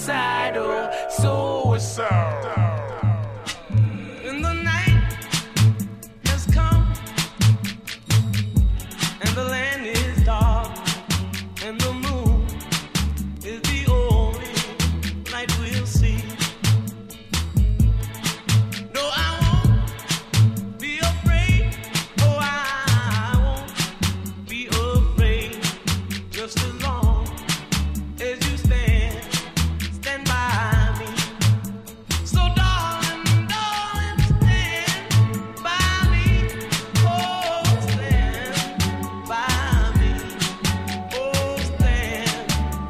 suicidal, suicidal. And the night has come, and the land is dark, and the moon is the only light we'll see. No, I won't be afraid. Oh, I won't be afraid. Just as long as you stand by me. So darling, darling, stand by me. Oh, stand by me. Oh, stand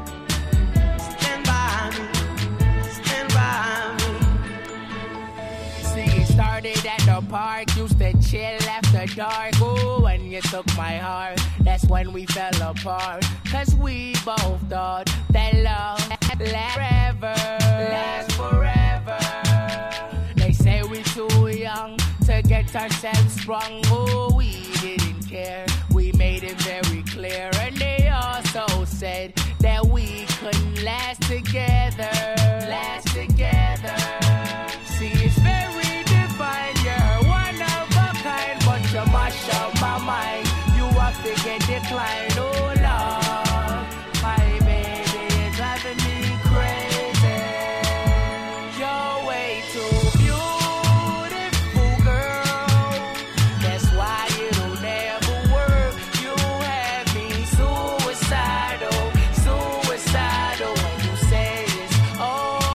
by me. Stand by me. See, it started at the park, used to chill after dark. Oh, when you took my heart, that's when we fell apart. Cause we both thought that love last forever. They say we too young to get ourselves sprung. Oh, we didn't care, we made it very clear. And they also said that we couldn't last together.